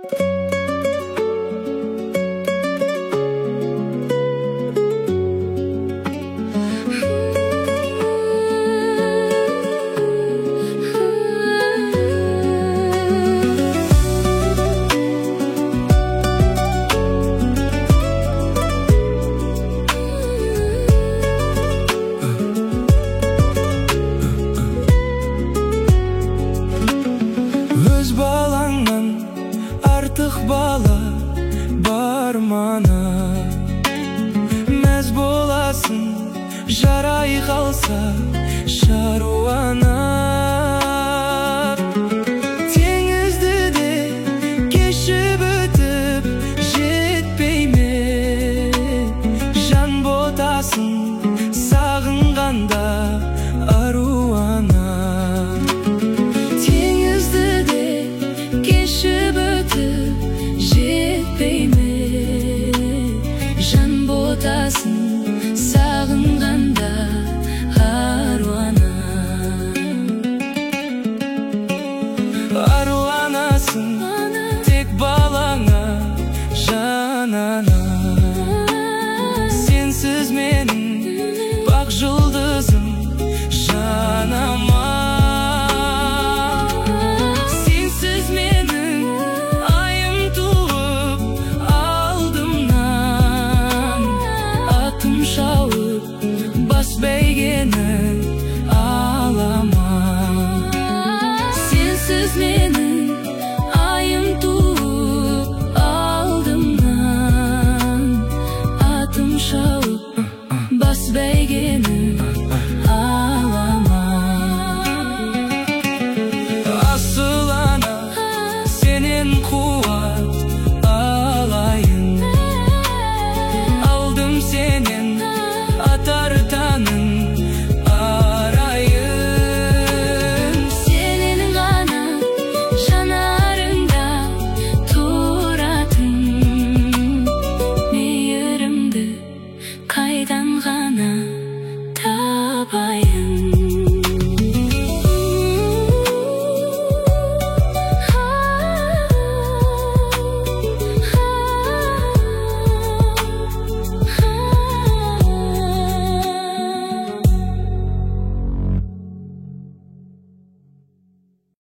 Өз балаңнан артық бала бар мана, мәз боласың жарай қалса шаруана. Теңізді де кешіп өтіп жетпей ме, жан ботасын сағынғанда аруана. Ботасын сағынғанда аруана. Аруанасың тек балаңа жанана. Сенсіз менің бақ жұлдызым жанама. Сенсіз менің айым туып алдымнан, атым шауып бас бәйгені алама. Сенсіз менің айым туып алдымнан, атым шауып бас бәйгені алама. Асыл ана сенен